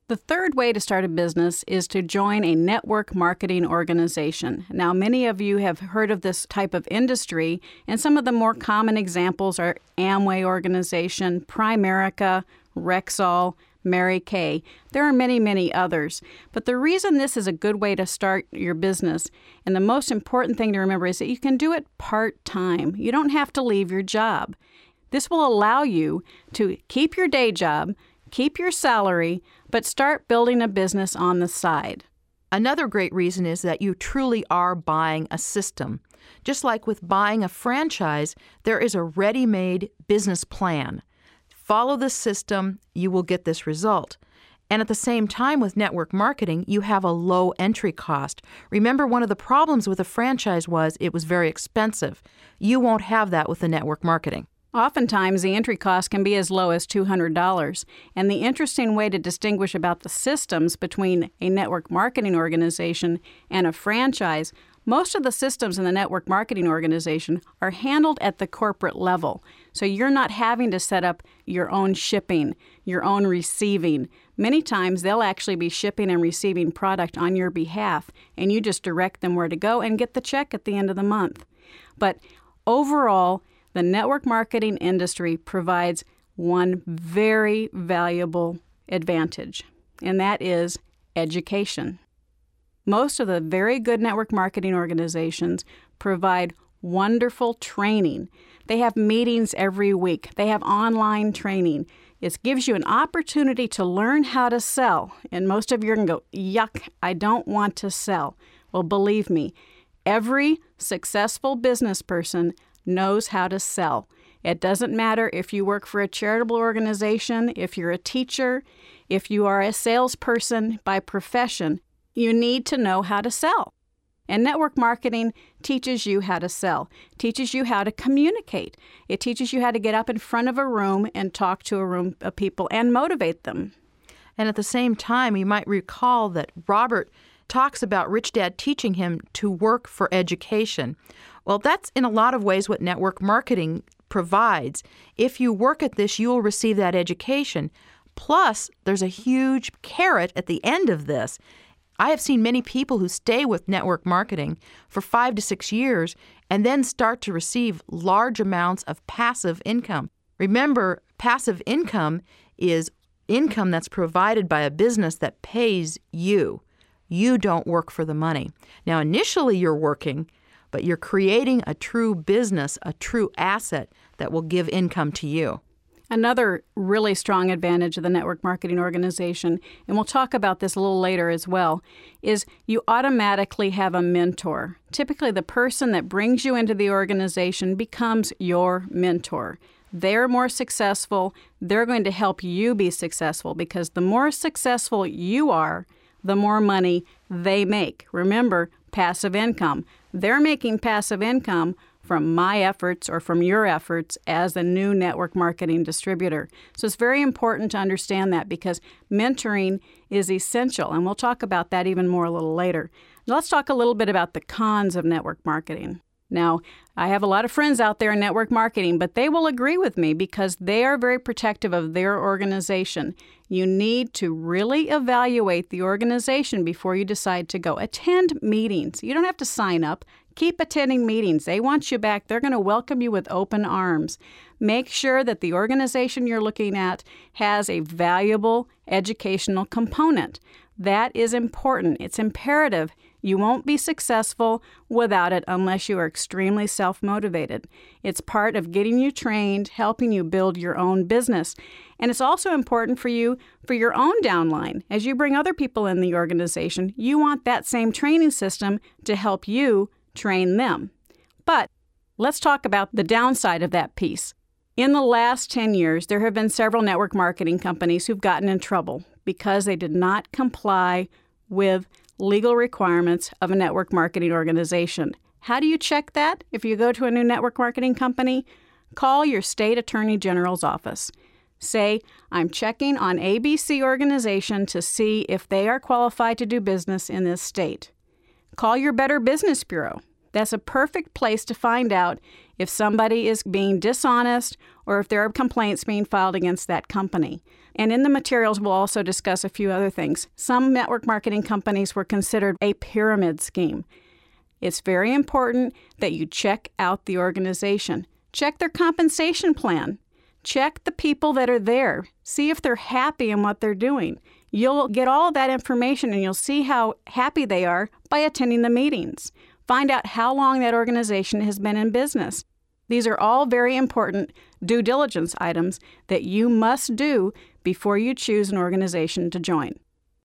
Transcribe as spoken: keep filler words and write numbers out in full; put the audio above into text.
The third way to start a business is to join a network marketing organization. Now, many of you have heard of this type of industry, and some of the more common examples are Amway organization, Primerica, Rexall, Mary Kay. There are many, many others. But the reason this is a good way to start your business, and the most important thing to remember, is that you can do it part-time. You don't have to leave your job. This will allow you to keep your day job, keep your salary, but start building a business on the side. Another great reason is that you truly are buying a system. Just like with buying a franchise, there is a ready-made business plan. Follow the system, you will get this result. And at the same time with network marketing, you have a low entry cost. Remember, one of the problems with a franchise was it was very expensive. You won't have that with the network marketing. Oftentimes, the entry cost can be as low as two hundred dollars. And the interesting way to distinguish about the systems between a network marketing organization and a franchise, most of the systems in the network marketing organization are handled at the corporate level. So you're not having to set up your own shipping, your own receiving. Many times, they'll actually be shipping and receiving product on your behalf, and you just direct them where to go and get the check at the end of the month. But overall, the network marketing industry provides one very valuable advantage, and that is education. Most of the very good network marketing organizations provide wonderful training. They have meetings every week. They have online training. It gives you an opportunity to learn how to sell. And most of you are going to go, yuck, I don't want to sell. Well, believe me, every successful business person knows how to sell. It doesn't matter if you work for a charitable organization, if you're a teacher, if you are a salesperson by profession, you need to know how to sell. And network marketing teaches you how to sell, teaches you how to communicate. It teaches you how to get up in front of a room and talk to a room of people and motivate them. And at the same time, you might recall that Robert talks about Rich Dad teaching him to work for education. Well, that's in a lot of ways what network marketing provides. If you work at this, you will receive that education. Plus, there's a huge carrot at the end of this. I have seen many people who stay with network marketing for five to six years and then start to receive large amounts of passive income. Remember, passive income is income that's provided by a business that pays you. You don't work for the money. Now, initially you're working, but you're creating a true business, a true asset that will give income to you. Another really strong advantage of the network marketing organization, and we'll talk about this a little later as well, is you automatically have a mentor. Typically, the person that brings you into the organization becomes your mentor. They're more successful. They're going to help you be successful because the more successful you are, the more money they make. Remember, passive income. They're making passive income from my efforts or from your efforts as the new network marketing distributor. So it's very important to understand that because mentoring is essential, and we'll talk about that even more a little later. Now let's talk a little bit about the cons of network marketing. Now, I have a lot of friends out there in network marketing, but they will agree with me because they are very protective of their organization. You need to really evaluate the organization before you decide to go. Attend meetings. You don't have to sign up. Keep attending meetings. They want you back. They're going to welcome you with open arms. Make sure that the organization you're looking at has a valuable educational component. That is important. It's imperative. You won't be successful without it unless you are extremely self-motivated. It's part of getting you trained, helping you build your own business. And it's also important for you for your own downline. As you bring other people in the organization, you want that same training system to help you train them. But let's talk about the downside of that piece. In the last ten years, there have been several network marketing companies who've gotten in trouble because they did not comply with legal requirements of a network marketing organization. How do you check that? If you go to a new network marketing company, call your state attorney general's office. Say, I'm checking on A B C organization to see if they are qualified to do business in this state. Call your Better Business Bureau. That's a perfect place to find out if somebody is being dishonest or if there are complaints being filed against that company. And in the materials, we'll also discuss a few other things. Some network marketing companies were considered a pyramid scheme. It's very important that you check out the organization. Check their compensation plan. Check the people that are there. See if they're happy in what they're doing. You'll get all of that information and you'll see how happy they are by attending the meetings. Find out how long that organization has been in business. These are all very important due diligence items that you must do before you choose an organization to join.